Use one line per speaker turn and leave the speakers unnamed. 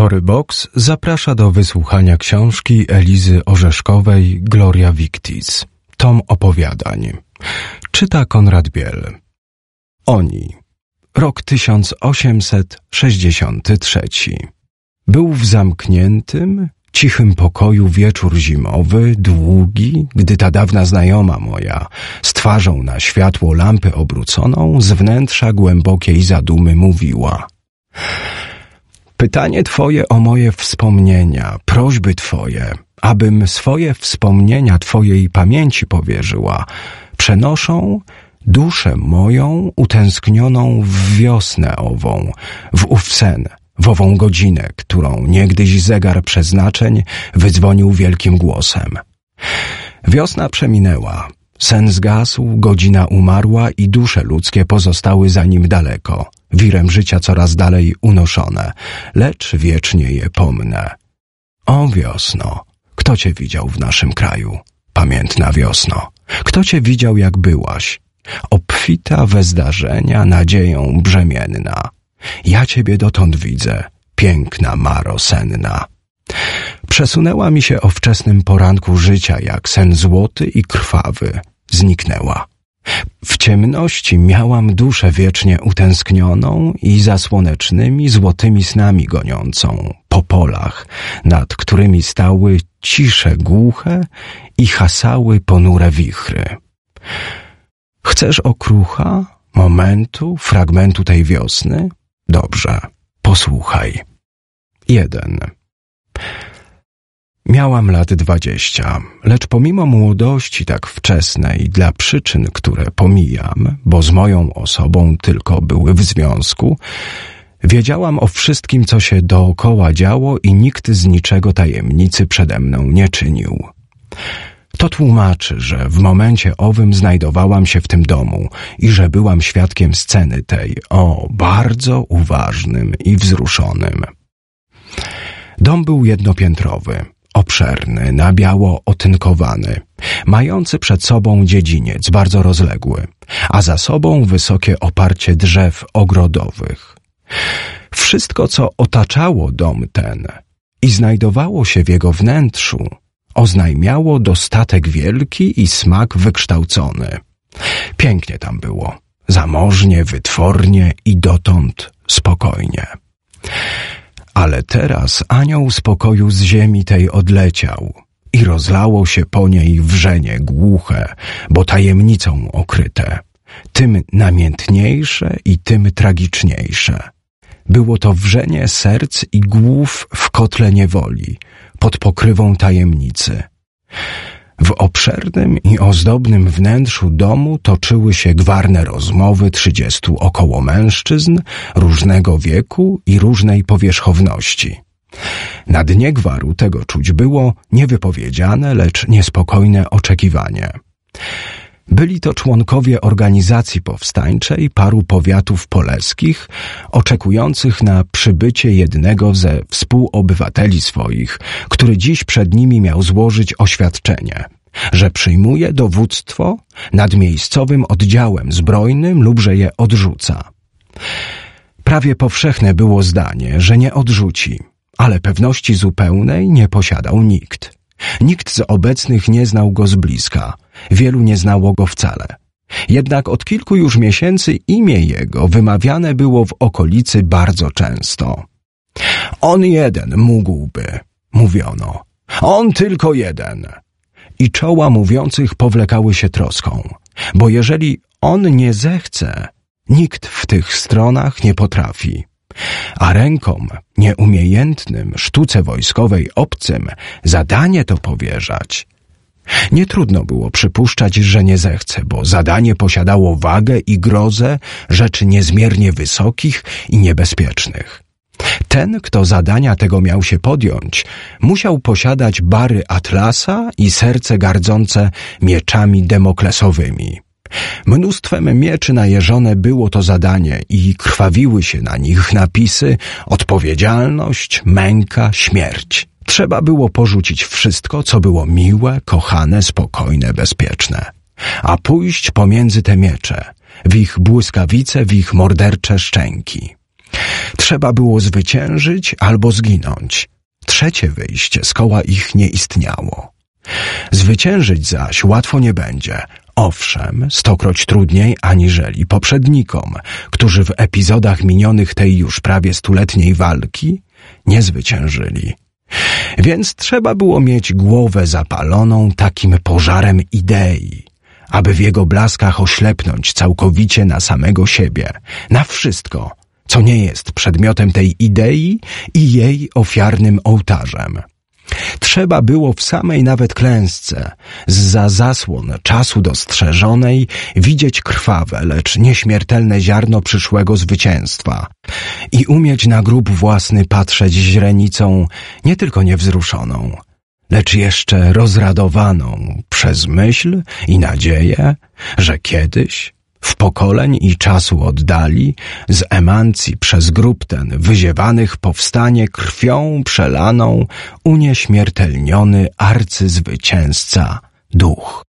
Storybox zaprasza do wysłuchania książki Elizy Orzeszkowej Gloria Victis. Tom opowiadań. Czyta Konrad Biel. Oni. Rok 1863. Był w zamkniętym, cichym pokoju wieczór zimowy, długi, gdy ta dawna znajoma moja, z twarzą na światło lampy obróconą, z wnętrza głębokiej zadumy mówiła: pytanie twoje o moje wspomnienia, prośby twoje, abym swoje wspomnienia twojej pamięci powierzyła, przenoszą duszę moją utęsknioną w wiosnę ową, w ów sen, w ową godzinę, którą niegdyś zegar przeznaczeń wydzwonił wielkim głosem. Wiosna przeminęła, sen zgasł, godzina umarła i dusze ludzkie pozostały za nim daleko, wirem życia coraz dalej unoszone, lecz wiecznie je pomnę. O wiosno, kto cię widział w naszym kraju? Pamiętna wiosno, kto cię widział jak byłaś? Obfita we zdarzenia, nadzieją brzemienna. Ja ciebie dotąd widzę, piękna Maro senna. Przesunęła mi się o wczesnym poranku życia, jak sen złoty i krwawy. Zniknęła. W ciemności miałam duszę wiecznie utęsknioną i za słonecznymi, złotymi snami goniącą, po polach, nad którymi stały cisze głuche i hasały ponure wichry. Chcesz okrucha, momentu, fragmentu tej wiosny? Dobrze, posłuchaj. 1. Miałam lat 20, lecz pomimo młodości tak wczesnej, dla przyczyn, które pomijam, bo z moją osobą tylko były w związku, wiedziałam o wszystkim, co się dookoła działo i nikt z niczego tajemnicy przede mną nie czynił. To tłumaczy, że w momencie owym znajdowałam się w tym domu i że byłam świadkiem sceny tej, bardzo uważnym i wzruszonym. Dom był jednopiętrowy, obszerny, na biało otynkowany, mający przed sobą dziedziniec bardzo rozległy, a za sobą wysokie oparcie drzew ogrodowych. Wszystko, co otaczało dom ten i znajdowało się w jego wnętrzu, oznajmiało dostatek wielki i smak wykształcony. Pięknie tam było, zamożnie, wytwornie i dotąd spokojnie. Ale teraz anioł spokoju z ziemi tej odleciał i rozlało się po niej wrzenie głuche, bo tajemnicą okryte, tym namiętniejsze i tym tragiczniejsze. Było to wrzenie serc i głów w kotle niewoli, pod pokrywą tajemnicy. W obszernym i ozdobnym wnętrzu domu toczyły się gwarne rozmowy 30 około mężczyzn różnego wieku i różnej powierzchowności. Na dnie gwaru tego czuć było niewypowiedziane, lecz niespokojne oczekiwanie. Byli to członkowie organizacji powstańczej paru powiatów poleskich, oczekujących na przybycie jednego ze współobywateli swoich, który dziś przed nimi miał złożyć oświadczenie, że przyjmuje dowództwo nad miejscowym oddziałem zbrojnym lub że je odrzuca. Prawie powszechne było zdanie, że nie odrzuci, ale pewności zupełnej nie posiadał nikt. Nikt z obecnych nie znał go z bliska, wielu nie znało go wcale. Jednak od kilku już miesięcy imię jego wymawiane było w okolicy bardzo często. On jeden mógłby, mówiono. On tylko jeden. I czoła mówiących powlekały się troską, bo jeżeli on nie zechce, nikt w tych stronach nie potrafi. A rękom nieumiejętnym, sztuce wojskowej obcym zadanie to powierzać. Nie trudno było przypuszczać, że nie zechce, bo zadanie posiadało wagę i grozę rzeczy niezmiernie wysokich i niebezpiecznych. Ten, kto zadania tego miał się podjąć, musiał posiadać bary Atlasa i serce gardzące mieczami demoklesowymi. Mnóstwem mieczy najeżone było to zadanie i krwawiły się na nich napisy: odpowiedzialność, męka, śmierć. Trzeba było porzucić wszystko, co było miłe, kochane, spokojne, bezpieczne, a pójść pomiędzy te miecze, w ich błyskawice, w ich mordercze szczęki. Trzeba było zwyciężyć albo zginąć. Trzecie wyjście z koła ich nie istniało. Zwyciężyć zaś łatwo nie będzie. Owszem, 100-kroć trudniej aniżeli poprzednikom, którzy w epizodach minionych tej już prawie 100-letniej walki nie zwyciężyli. Więc trzeba było mieć głowę zapaloną takim pożarem idei, aby w jego blaskach oślepnąć całkowicie na samego siebie, na wszystko, co nie jest przedmiotem tej idei i jej ofiarnym ołtarzem. Trzeba było w samej nawet klęsce, zza zasłon czasu dostrzeżonej, widzieć krwawe, lecz nieśmiertelne ziarno przyszłego zwycięstwa i umieć na grób własny patrzeć źrenicą nie tylko niewzruszoną, lecz jeszcze rozradowaną przez myśl i nadzieję, że kiedyś, w pokoleń i czasu oddali, z emancji przez grób ten wyziewanych powstanie krwią przelaną unieśmiertelniony arcyzwycięzca duch.